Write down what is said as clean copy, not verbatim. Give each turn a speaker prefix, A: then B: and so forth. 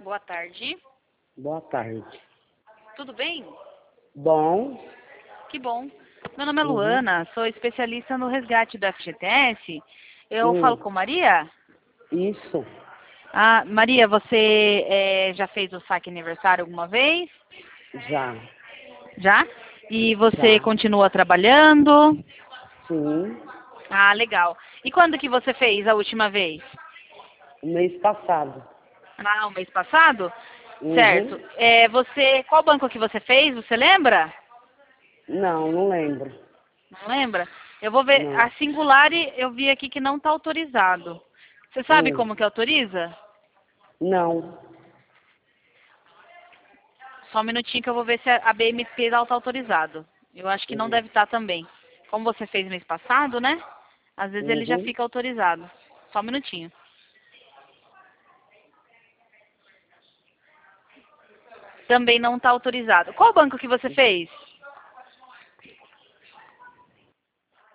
A: Boa tarde.
B: Boa tarde.
A: Tudo bem?
B: Bom.
A: Que bom. Meu nome é Luana, sou especialista no resgate do FGTS. Eu falo com Maria?
B: Isso.
A: Ah, Maria, você já fez o saque aniversário alguma vez?
B: Já.
A: Já? E você
B: Já.
A: continua trabalhando?
B: Sim.
A: Ah, legal. E quando que você fez a última vez?
B: O mês passado.
A: Ah, o mês passado?
B: Uhum.
A: Certo. Qual banco que você fez? Você lembra?
B: Não, não lembro.
A: Não lembra? Eu vou ver.
B: Não.
A: A Singulari, eu vi aqui que não está autorizado. Você sabe como que autoriza?
B: Não.
A: Só um minutinho que eu vou ver se a BMP está autorizado. Eu acho que não deve estar também. Como você fez mês passado, né? Às vezes ele já
B: Uhum.
A: fica autorizado. Só um minutinho. Também não está autorizado. Qual banco que você fez?